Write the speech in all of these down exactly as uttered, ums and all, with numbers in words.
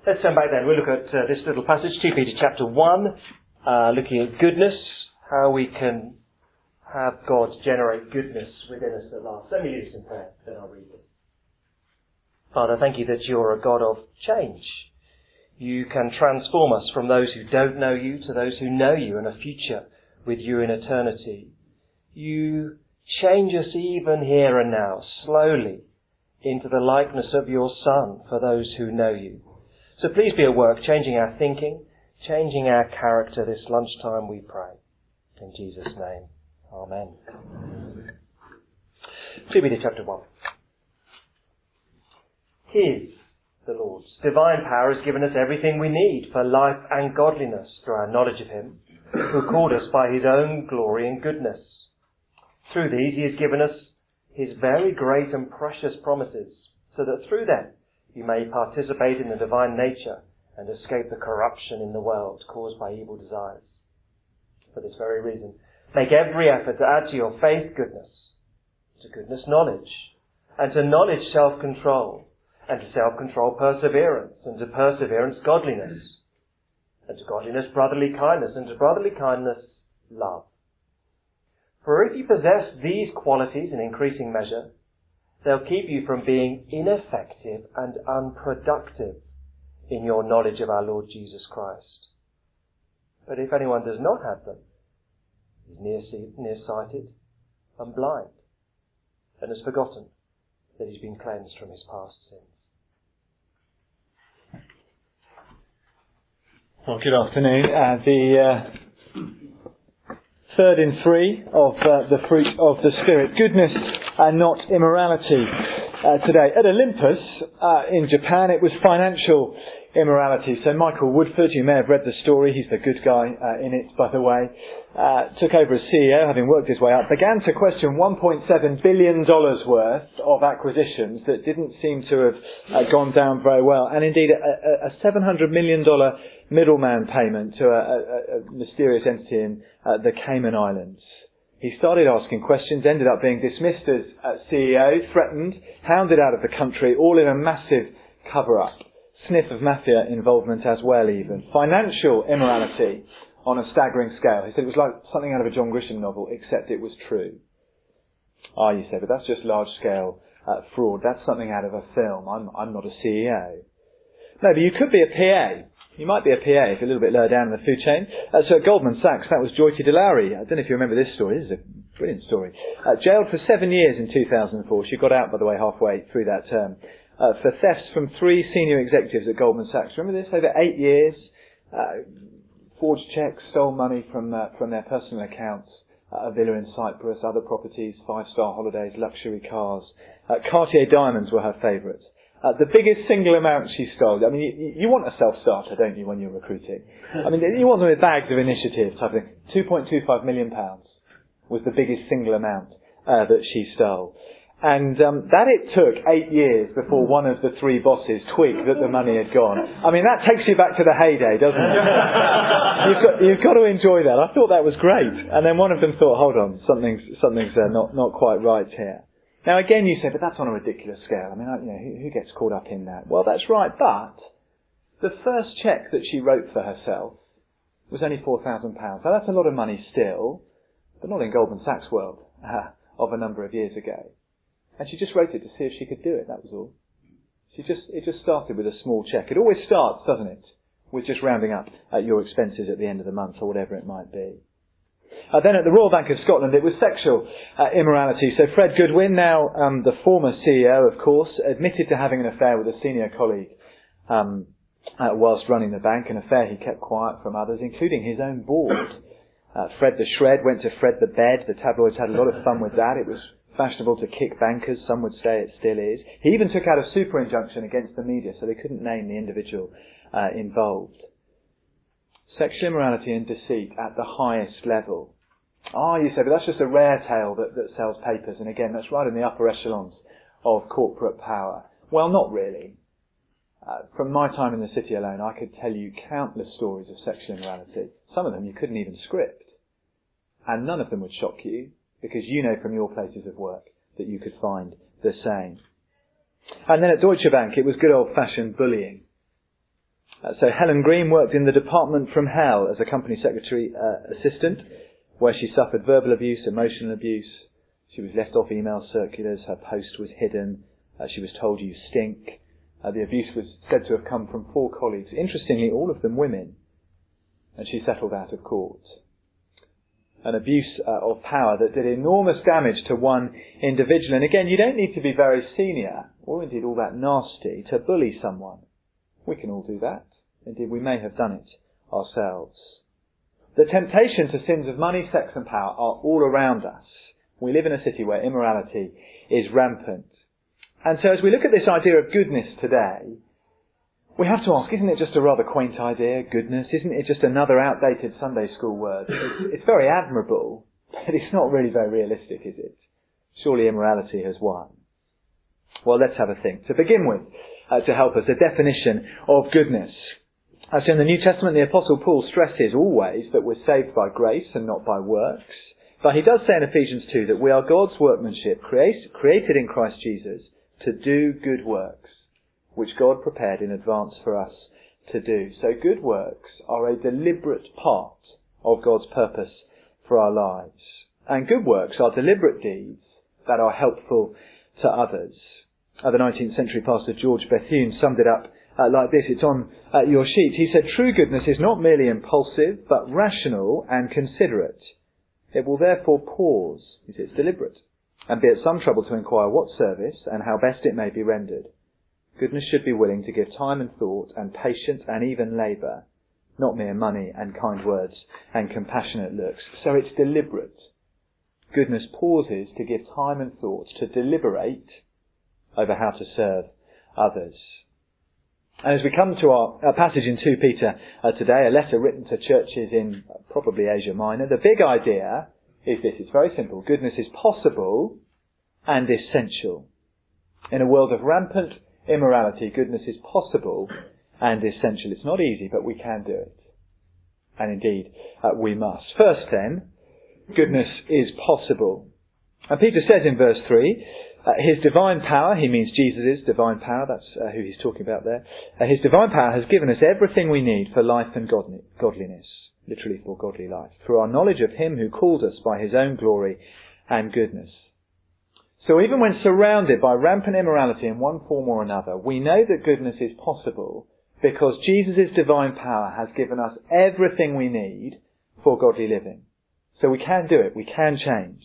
Let's turn back then. We'll look at uh, this little passage, Second Peter chapter one, uh, looking at goodness, how we can have God generate goodness within us at last. Let me lead us in prayer, then I'll read it. Father, thank you that you're a God of change. You can transform us from those who don't know you to those who know you and a future with you in eternity. You change us even here and now, slowly, into the likeness of your Son for those who know you. So please be at work, changing our thinking, changing our character this lunchtime, we pray. In Jesus' name, amen. Second Peter chapter one. His, the Lord's, divine power has given us everything we need for life and godliness through our knowledge of him, who called us by his own glory and goodness. Through these he has given us his very great and precious promises, so that through them you may participate in the divine nature and escape the corruption in the world caused by evil desires. For this very reason, make every effort to add to your faith goodness, to goodness knowledge, and to knowledge self-control, and to self-control perseverance, and to perseverance godliness, and to godliness brotherly kindness, and to brotherly kindness love. For if you possess these qualities in increasing measure, they'll keep you from being ineffective and unproductive in your knowledge of our Lord Jesus Christ. But if anyone does not have them, he's nearsighted and blind, and has forgotten that he's been cleansed from his past sins. Well, good afternoon. Uh, the uh, third in three of uh, the fruit of the Spirit, goodness and not immorality. Uh, today at Olympus uh, in Japan, it was financial immorality. So Michael Woodford, you may have read the story, he's the good guy uh, in it, by the way, uh, took over as C E O, having worked his way up, began to question one point seven billion dollars worth of acquisitions that didn't seem to have uh, gone down very well, and indeed a, a, a seven hundred million dollars middleman payment to a, a, a mysterious entity in uh, the Cayman Islands. He started asking questions, ended up being dismissed as uh, C E O, threatened, hounded out of the country, all in a massive cover-up. Sniff of mafia involvement as well even. Financial immorality on a staggering scale. He said it was like something out of a John Grisham novel, except it was true. Ah, you say, but that's just large-scale uh, fraud. That's something out of a film. I'm, I'm not a C E O. No, but you could be a P A. You might be a P A if you're a little bit lower down in the food chain. Uh, so at Goldman Sachs, that was Joy T. DeLowry. I don't know if you remember this story. This is a brilliant story. Uh, jailed for seven years in two thousand four. She got out, by the way, halfway through that term. Uh, for thefts from three senior executives at Goldman Sachs. Remember this? Over eight years, uh, forged checks, stole money from uh, from their personal accounts, uh, a villa in Cyprus, other properties, five-star holidays, luxury cars. Uh, Cartier diamonds were her favourites. Uh, the biggest single amount she stole. I mean, you, you want a self-starter, don't you, when you're recruiting? I mean, you want them with bags of initiative type of thing. two point two five million pounds was the biggest single amount uh, that she stole. And um, that it took eight years before one of the three bosses twigged that the money had gone. I mean, that takes you back to the heyday, doesn't it? you've, got, you've got to enjoy that. I thought that was great. And then one of them thought, hold on, something's, something's uh, not, not quite right here. Now again you say, but that's on a ridiculous scale. I mean, you know, who, who gets caught up in that? Well, that's right, but the first cheque that she wrote for herself was only four thousand pounds. Now that's a lot of money still, but not in Goldman Sachs world uh, of a number of years ago. And she just wrote it to see if she could do it, that was all. She just, it just started with a small cheque. It always starts, doesn't it, with just rounding up uh, your expenses at the end of the month or whatever it might be. Uh, then at the Royal Bank of Scotland, it was sexual uh, immorality. So Fred Goodwin, now um, the former C E O, of course, admitted to having an affair with a senior colleague um, uh, whilst running the bank, an affair he kept quiet from others, including his own board. Uh, Fred the Shred went to Fred the Bed. The tabloids had a lot of fun with that. It was fashionable to kick bankers. Some would say it still is. He even took out a super injunction against the media, so they couldn't name the individual uh, involved. Sexual immorality and deceit at the highest level. Ah, you say, but that's just a rare tale that, that sells papers. And again, that's right in the upper echelons of corporate power. Well, not really. Uh, from my time in the city alone, I could tell you countless stories of sexual immorality. Some of them you couldn't even script. And none of them would shock you, because you know from your places of work that you could find the same. And then at Deutsche Bank, it was good old-fashioned bullying. Uh, so Helen Green worked in the department from hell as a company secretary uh, assistant, where she suffered verbal abuse, emotional abuse. She was left off email circulars. Her post was hidden. Uh, she was told, "You stink." Uh, the abuse was said to have come from four colleagues, interestingly, all of them women. And she settled out of court. An abuse uh, of power that did enormous damage to one individual. And again, you don't need to be very senior, or indeed all that nasty, to bully someone. We can all do that. Indeed, we may have done it ourselves. The temptation to sins of money, sex and power are all around us. We live in a city where immorality is rampant. And so as we look at this idea of goodness today, we have to ask, isn't it just a rather quaint idea, goodness? Isn't it just another outdated Sunday school word? It's, it's very admirable, but it's not really very realistic, is it? Surely immorality has won. Well, let's have a think. To begin with, uh, to help us, a definition of goodness. As in the New Testament, the Apostle Paul stresses always that we're saved by grace and not by works. But he does say in Ephesians two that we are God's workmanship, create, created in Christ Jesus, to do good works, which God prepared in advance for us to do. So good works are a deliberate part of God's purpose for our lives. And good works are deliberate deeds that are helpful to others. Uh, the nineteenth century pastor George Bethune summed it up uh, like this. It's on uh, your sheet. He said, "True goodness is not merely impulsive, but rational and considerate. It will therefore pause," he says, "deliberate, and be at some trouble to inquire what service and how best it may be rendered. Goodness should be willing to give time and thought and patience and even labour, not mere money and kind words and compassionate looks." So it's deliberate. Goodness pauses to give time and thought to deliberate over how to serve others. And as we come to our, our passage in Second Peter uh, today, a letter written to churches in uh, probably Asia Minor, the big idea is this. It's very simple. Goodness is possible and essential. In a world of rampant immorality, goodness is possible and essential. It's not easy, but we can do it. And indeed, uh, we must. First then, goodness is possible. And Peter says in verse three, uh, his divine power, he means Jesus' divine power, that's uh, who he's talking about there. Uh, his divine power has given us everything we need for life and godliness, literally for godly life, through our knowledge of him who called us by his own glory and goodness. So even when surrounded by rampant immorality in one form or another, we know that goodness is possible because Jesus' divine power has given us everything we need for godly living. So we can do it. We can change.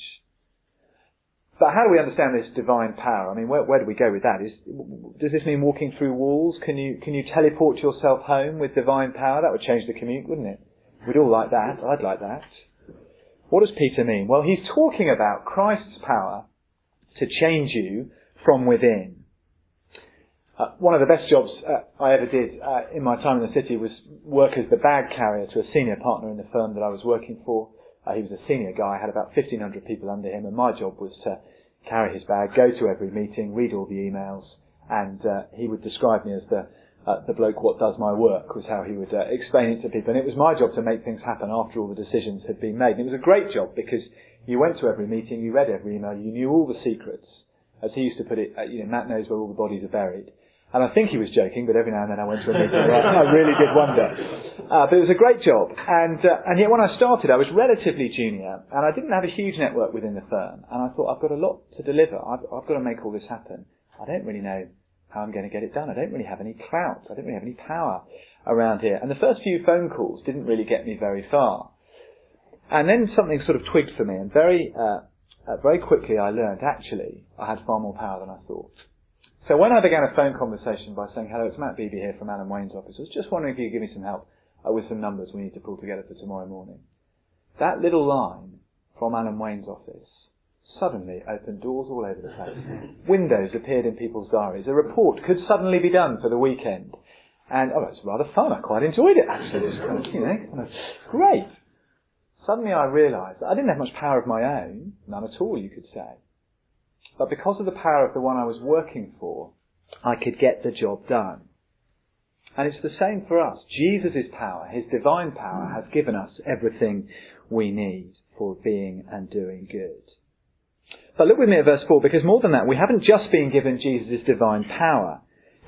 But how do we understand this divine power? I mean, where, where do we go with that? Is, does this mean walking through walls? Can you, can you teleport yourself home with divine power? That would change the commute, wouldn't it? We'd all like that. I'd like that. What does Peter mean? Well, he's talking about Christ's power to change you from within. Uh, one of the best jobs uh, I ever did uh, in my time in the city was work as the bag carrier to a senior partner in the firm that I was working for. Uh, he was a senior guy, had about fifteen hundred people under him, and my job was to carry his bag, go to every meeting, read all the emails, and uh, he would describe me as the uh, the bloke what does my work, was how he would uh, explain it to people. And it was my job to make things happen after all the decisions had been made. And it was a great job because you went to every meeting, you read every email, you knew all the secrets. As he used to put it, uh, you know, Matt knows where all the bodies are buried. And I think he was joking, but every now and then I went to a meeting where I really did wonder. Uh, but it was a great job. And uh, and yet when I started, I was relatively junior, and I didn't have a huge network within the firm. And I thought, I've got a lot to deliver. I've, I've got to make all this happen. I don't really know how I'm going to get it done. I don't really have any clout. I don't really have any power around here. And the first few phone calls didn't really get me very far. And then something sort of twigged for me, and very, uh, uh, very quickly I learned, actually, I had far more power than I thought. So when I began a phone conversation by saying, "Hello, it's Matt Beebe here from Alan Wayne's office. I was just wondering if you could give me some help uh, with some numbers we need to pull together for tomorrow morning." That little line from Alan Wayne's office suddenly opened doors all over the place. Windows appeared in people's diaries. A report could suddenly be done for the weekend. And, oh, it's rather fun. I quite enjoyed it, actually. It was kind of, you know, kind of great. Suddenly I realised that I didn't have much power of my own, none at all, you could say. But because of the power of the one I was working for, I could get the job done. And it's the same for us. Jesus' power, his divine power, has given us everything we need for being and doing good. But look with me at verse four, because more than that, we haven't just been given Jesus' divine power.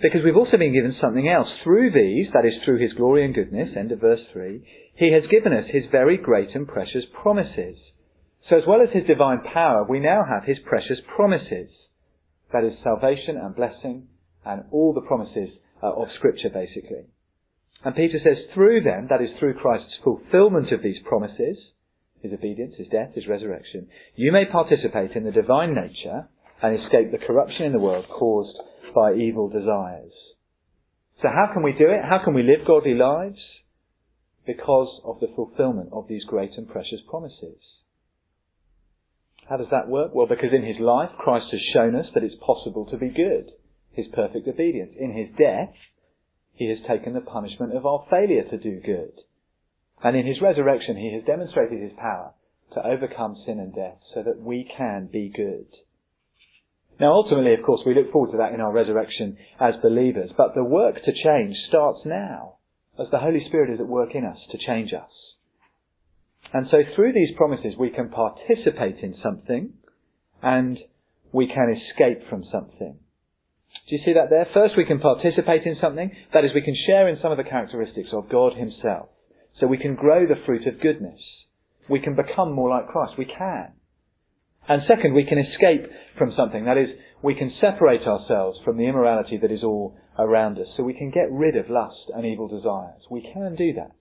Because we've also been given something else. Through these, that is through his glory and goodness, end of verse three, he has given us his very great and precious promises. So as well as his divine power, we now have his precious promises. That is salvation and blessing and all the promises uh, of Scripture, basically. And Peter says through them, that is through Christ's fulfillment of these promises, his obedience, his death, his resurrection, you may participate in the divine nature and escape the corruption in the world caused by evil desires. So how can we do it? How can we live godly lives? Because of the fulfillment of these great and precious promises. How does that work? Well, because in his life, Christ has shown us that it's possible to be good. His perfect obedience. In his death, he has taken the punishment of our failure to do good. And in his resurrection, he has demonstrated his power to overcome sin and death so that we can be good. Now, ultimately, of course, we look forward to that in our resurrection as believers. But the work to change starts now, as the Holy Spirit is at work in us to change us. And so through these promises, we can participate in something and we can escape from something. Do you see that there? First, we can participate in something. That is, we can share in some of the characteristics of God himself. So we can grow the fruit of goodness. We can become more like Christ. We can. And second, we can escape from something. That is, we can separate ourselves from the immorality that is all around us. So we can get rid of lust and evil desires. We can do that.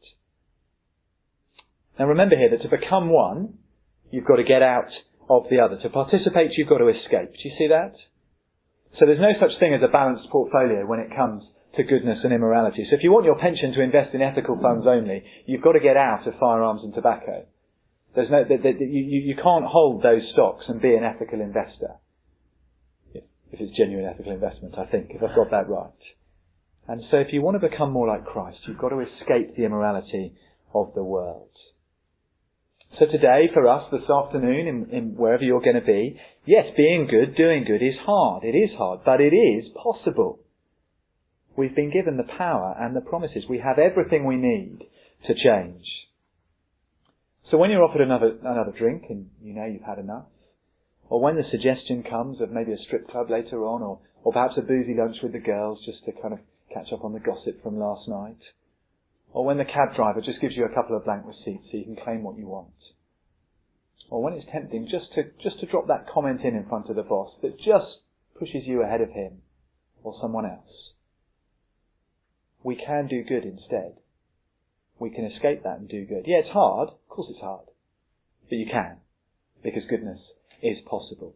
Now remember here that to become one, you've got to get out of the other. To participate, you've got to escape. Do you see that? So there's no such thing as a balanced portfolio when it comes to goodness and immorality. So if you want your pension to invest in ethical funds only, you've got to get out of firearms and tobacco. There's no, the, the, you, you can't hold those stocks and be an ethical investor. If, if it's genuine ethical investment, I think, if I've got that right. And so if you want to become more like Christ, you've got to escape the immorality of the world. So today, for us, this afternoon, in, in wherever you're going to be, yes, being good, doing good is hard. It is hard, but it is possible. We've been given the power and the promises. We have everything we need to change. So when you're offered another another drink and you know you've had enough, or when the suggestion comes of maybe a strip club later on, or, or perhaps a boozy lunch with the girls just to kind of catch up on the gossip from last night, or when the cab driver just gives you a couple of blank receipts so you can claim what you want, or when it's tempting just to just to drop that comment in in front of the boss that just pushes you ahead of him or someone else, we can do good instead. We can escape that and do good. Yeah, it's hard. Of course it's hard. But you can. Because goodness is possible.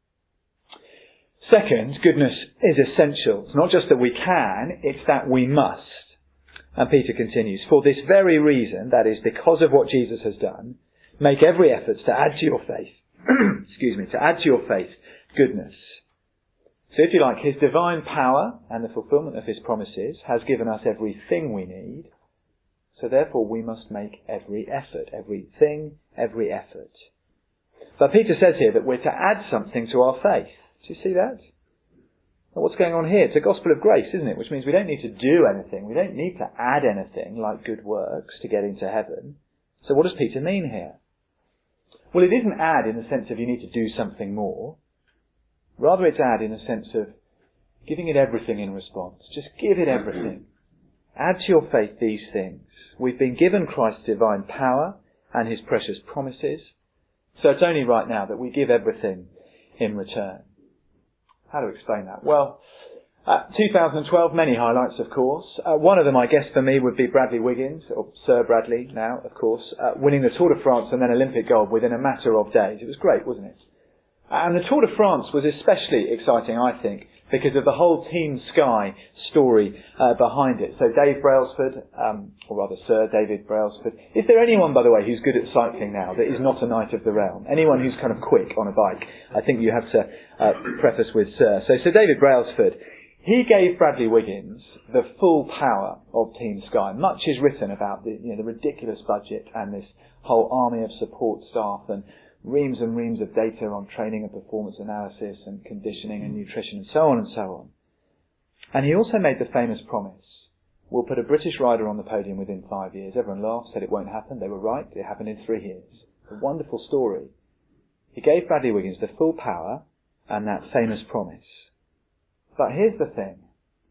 Second, goodness is essential. It's not just that we can, it's that we must. And Peter continues, for this very reason, that is because of what Jesus has done, make every effort to add to your faith, excuse me, to add to your faith goodness. So if you like, his divine power and the fulfillment of his promises has given us everything we need. So therefore we must make every effort, everything, every effort. But Peter says here that we're to add something to our faith. Do you see that? Well, what's going on here? It's a gospel of grace, isn't it? Which means we don't need to do anything. We don't need to add anything like good works to get into heaven. So what does Peter mean here? Well, it isn't add in the sense of you need to do something more. Rather it's add in the sense of giving it everything in response. Just give it everything. Add to your faith these things. We've been given Christ's divine power and his precious promises. So it's only right now that we give everything in return. How to explain that? Well, uh, two thousand twelve, many highlights, of course. Uh, one of them, I guess, for me would be Bradley Wiggins, or Sir Bradley now, of course, uh, winning the Tour de France and then Olympic gold within a matter of days. It was great, wasn't it? And the Tour de France was especially exciting, I think, because of the whole Team Sky story uh, behind it. So Dave Brailsford, um, or rather Sir David Brailsford. Is there anyone, by the way, who's good at cycling now that is not a knight of the realm? Anyone who's kind of quick on a bike? I think you have to uh, preface with Sir. So Sir David Brailsford, he gave Bradley Wiggins the full power of Team Sky. Much is written about the, you know, the ridiculous budget and this whole army of support staff and reams and reams of data on training and performance analysis and conditioning and nutrition and so on and so on. And he also made the famous promise, we'll put a British rider on the podium within five years. Everyone laughed, said it won't happen. They were right. It happened in three years. A wonderful story. He gave Bradley Wiggins the full power and that famous promise. But here's the thing.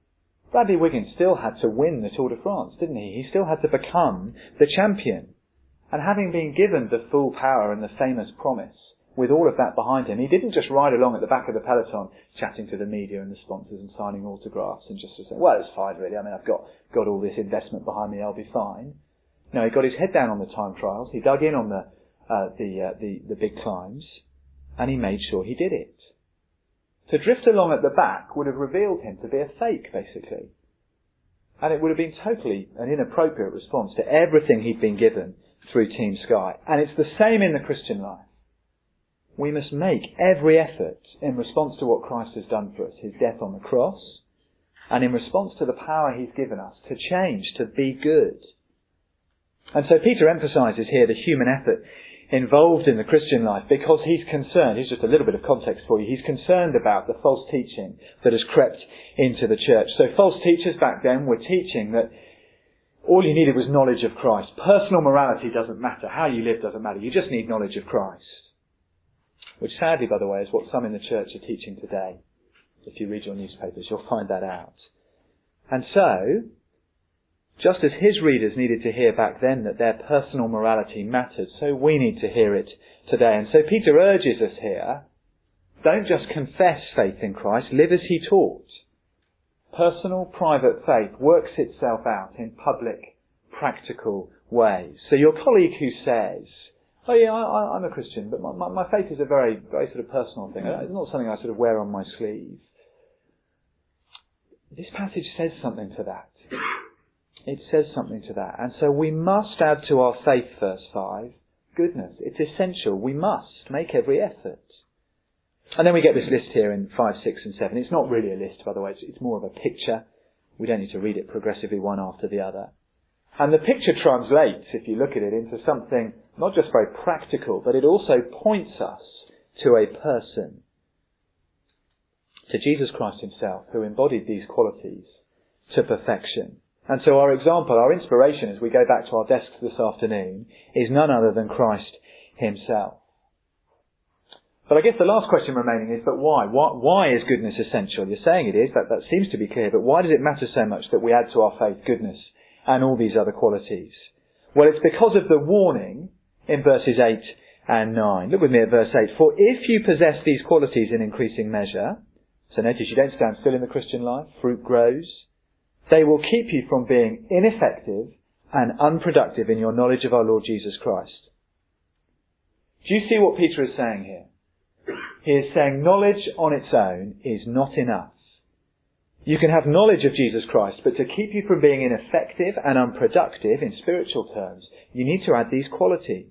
Bradley Wiggins still had to win the Tour de France, didn't he? He still had to become the champion. And having been given the full power and the famous promise, with all of that behind him, he didn't just ride along at the back of the peloton, chatting to the media and the sponsors and signing autographs and just to say, well, it's fine really, I mean, I've got, got all this investment behind me, I'll be fine. No, he got his head down on the time trials, he dug in on the, uh, the, uh, the, the big climbs, and he made sure he did it. To drift along at the back would have revealed him to be a fake, basically. And it would have been totally an inappropriate response to everything he'd been given through Team Sky. And it's the same in the Christian life. We must make every effort in response to what Christ has done for us, his death on the cross, and in response to the power he's given us to change, to be good. And so Peter emphasises here the human effort involved in the Christian life because he's concerned, here's just a little bit of context for you, he's concerned about the false teaching that has crept into the church. So false teachers back then were teaching that all you needed was knowledge of Christ. Personal morality doesn't matter. How you live doesn't matter. You just need knowledge of Christ. Which sadly, by the way, is what some in the church are teaching today. If you read your newspapers, you'll find that out. And so, just as his readers needed to hear back then that their personal morality mattered, so we need to hear it today. And so Peter urges us here, don't just confess faith in Christ, live as he taught. Personal, private faith works itself out in public, practical ways. So your colleague who says, oh yeah, I, I'm a Christian, but my, my, my faith is a very, very sort of personal thing. It's not something I sort of wear on my sleeve. This passage says something to that. It says something to that. And so we must add to our faith, verse five, goodness. It's essential. We must make every effort. And then we get this list here in five, six and seven. It's not really a list, by the way. It's, it's more of a picture. We don't need to read it progressively one after the other. And the picture translates, if you look at it, into something not just very practical, but it also points us to a person, to Jesus Christ himself, who embodied these qualities to perfection. And so our example, our inspiration as we go back to our desks this afternoon is none other than Christ himself. But I guess the last question remaining is, but why? Why, why is goodness essential? You're saying it is, that, that seems to be clear, but why does it matter so much that we add to our faith goodness and all these other qualities? Well, it's because of the warning in verses eight and nine. Look with me at verse eight. For if you possess these qualities in increasing measure, so notice you don't stand still in the Christian life, fruit grows, they will keep you from being ineffective and unproductive in your knowledge of our Lord Jesus Christ. Do you see what Peter is saying here? He is saying knowledge on its own is not enough. You can have knowledge of Jesus Christ, but to keep you from being ineffective and unproductive in spiritual terms, you need to add these qualities.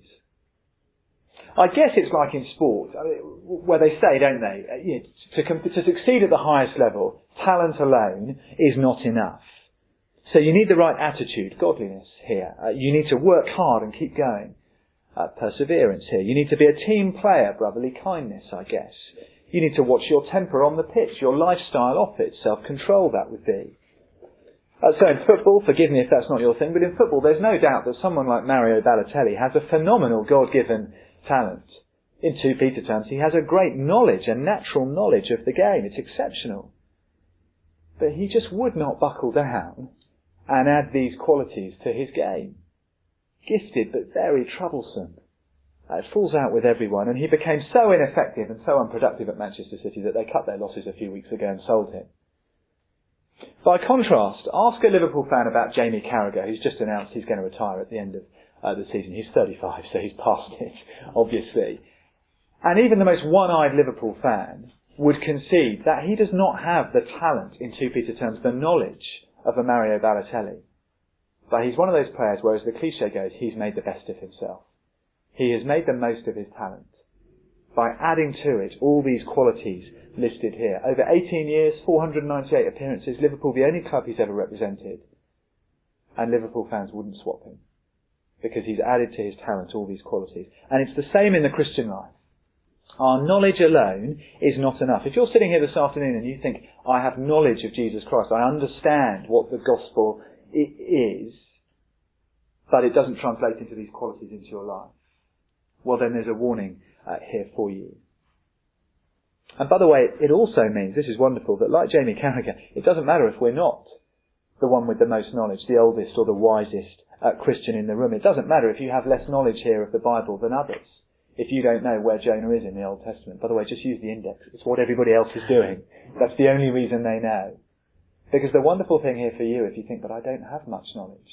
I guess it's like in sport, where they say, don't they, you know, to, to succeed at the highest level, talent alone is not enough. So you need the right attitude, godliness here. Uh, you need to work hard and keep going. Uh, perseverance here. You need to be a team player, brotherly kindness, I guess. You need to watch your temper on the pitch, your lifestyle off it, self-control that would be. Uh, so in football, forgive me if that's not your thing, but in football there's no doubt that someone like Mario Balotelli has a phenomenal God-given talent. In two Peter terms, he has a great knowledge, a natural knowledge of the game. It's exceptional. But he just would not buckle down and add these qualities to his game. Gifted, but very troublesome. Uh, it falls out with everyone, and he became so ineffective and so unproductive at Manchester City that they cut their losses a few weeks ago and sold him. By contrast, ask a Liverpool fan about Jamie Carragher, who's just announced he's going to retire at the end of uh, the season. He's thirty-five, so he's past it, obviously. And even the most one-eyed Liverpool fan would concede that he does not have the talent, in two Peter terms, the knowledge of a Mario Balotelli. But he's one of those players where, as the cliche goes, he's made the best of himself. He has made the most of his talent by adding to it all these qualities listed here. Over eighteen years, four hundred ninety-eight appearances, Liverpool the only club he's ever represented. And Liverpool fans wouldn't swap him because he's added to his talent all these qualities. And it's the same in the Christian life. Our knowledge alone is not enough. If you're sitting here this afternoon and you think, I have knowledge of Jesus Christ, I understand what the gospel is, but it doesn't translate into these qualities into your life, well then there's a warning uh, here for you. And by the way, it also means, this is wonderful, that like Jamie Carragher, it doesn't matter if we're not the one with the most knowledge, the oldest or the wisest uh, Christian in the room. It doesn't matter if you have less knowledge here of the Bible than others. If you don't know where Jonah is in the Old Testament, by the way, just use the index. It's what everybody else is doing. That's the only reason they know. Because the wonderful thing here for you, if you think, but I don't have much knowledge,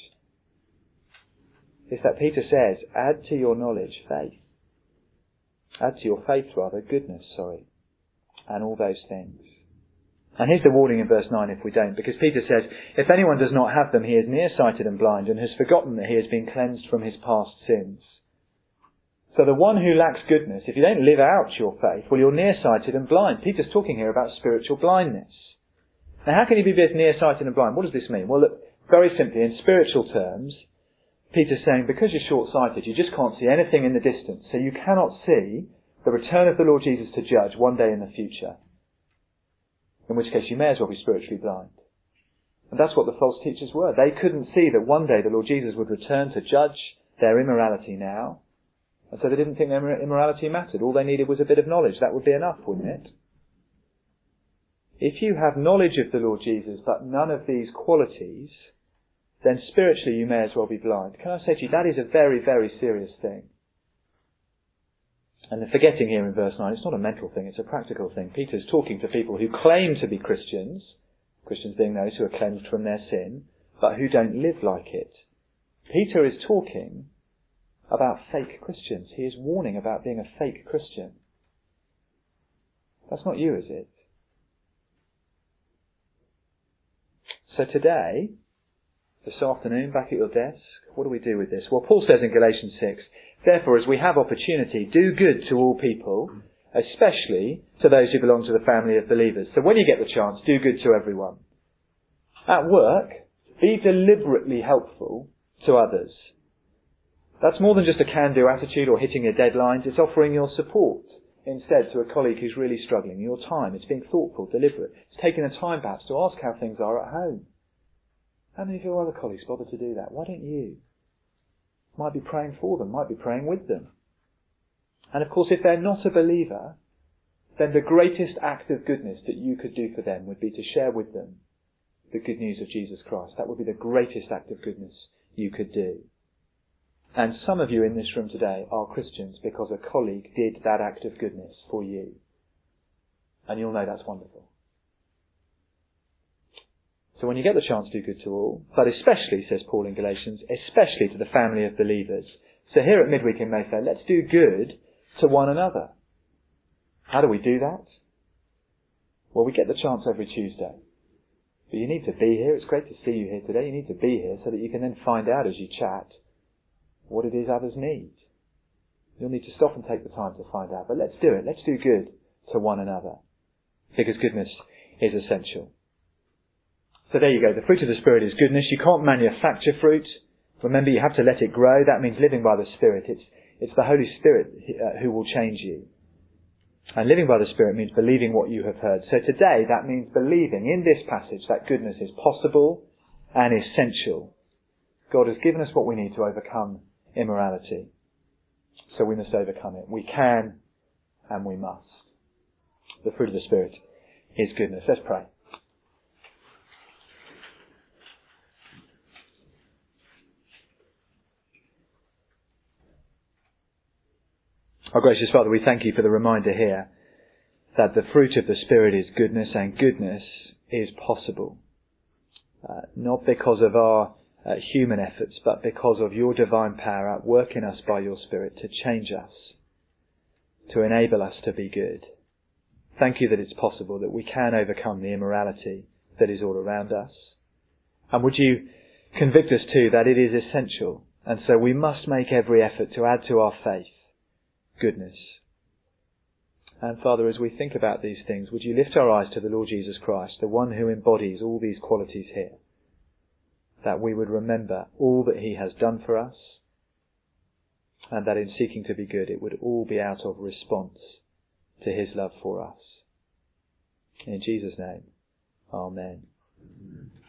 is that Peter says, add to your knowledge faith. Add to your faith, rather, goodness, sorry, and all those things. And here's the warning in verse nine if we don't, because Peter says, if anyone does not have them, he is nearsighted and blind, and has forgotten that he has been cleansed from his past sins. So the one who lacks goodness, if you don't live out your faith, well, you're nearsighted and blind. Peter's talking here about spiritual blindness. Now, how can you be both nearsighted and blind? What does this mean? Well, look, very simply, in spiritual terms, Peter's saying, because you're short-sighted, you just can't see anything in the distance, so you cannot see the return of the Lord Jesus to judge one day in the future. In which case, you may as well be spiritually blind. And that's what the false teachers were. They couldn't see that one day the Lord Jesus would return to judge their immorality now. And so they didn't think their immorality mattered. All they needed was a bit of knowledge. That would be enough, wouldn't it? If you have knowledge of the Lord Jesus, but none of these qualities, then spiritually you may as well be blind. Can I say to you, that is a very, very serious thing. And the forgetting here in verse nine, it's not a mental thing, it's a practical thing. Peter's talking to people who claim to be Christians, Christians being those who are cleansed from their sin, but who don't live like it. Peter is talking about fake Christians. He is warning about being a fake Christian. That's not you, is it? So today, this afternoon, back at your desk, what do we do with this? Well, Paul says in Galatians six, therefore, as we have opportunity, do good to all people, especially to those who belong to the family of believers. So when you get the chance, do good to everyone. At work, be deliberately helpful to others. That's more than just a can-do attitude or hitting your deadlines. It's offering your support instead to a colleague who's really struggling. Your time. It's being thoughtful, deliberate. It's taking the time perhaps to ask how things are at home. How many of your other colleagues bother to do that? Why don't you? Might be praying for them, might be praying with them. And of course, if they're not a believer, then the greatest act of goodness that you could do for them would be to share with them the good news of Jesus Christ. That would be the greatest act of goodness you could do. And some of you in this room today are Christians because a colleague did that act of goodness for you. And you'll know that's wonderful. So when you get the chance, do good to all, but especially, says Paul in Galatians, especially to the family of believers. So here at Midweek in Mayfair, let's do good to one another. How do we do that? Well, we get the chance every Tuesday. But you need to be here. It's great to see you here today. You need to be here so that you can then find out as you chat what it is others need. You'll need to stop and take the time to find out. But let's do it. Let's do good to one another. Because goodness is essential. So there you go. The fruit of the Spirit is goodness. You can't manufacture fruit. Remember, you have to let it grow. That means living by the Spirit. It's, it's the Holy Spirit uh, who will change you. And living by the Spirit means believing what you have heard. So today, that means believing in this passage that goodness is possible and essential. God has given us what we need to overcome immorality. So we must overcome it. We can and we must. The fruit of the Spirit is goodness. Let's pray. Our gracious Father, we thank you for the reminder here that the fruit of the Spirit is goodness, and goodness is possible. Uh, not because of our uh, human efforts, but because of your divine power at work in us by your Spirit to change us, to enable us to be good. Thank you that it's possible, that we can overcome the immorality that is all around us. And would you convict us too that it is essential, and so we must make every effort to add to our faith goodness. And Father, as we think about these things, would you lift our eyes to the Lord Jesus Christ, the one who embodies all these qualities here, that we would remember all that he has done for us, and that in seeking to be good, it would all be out of response to his love for us. In Jesus' name, amen.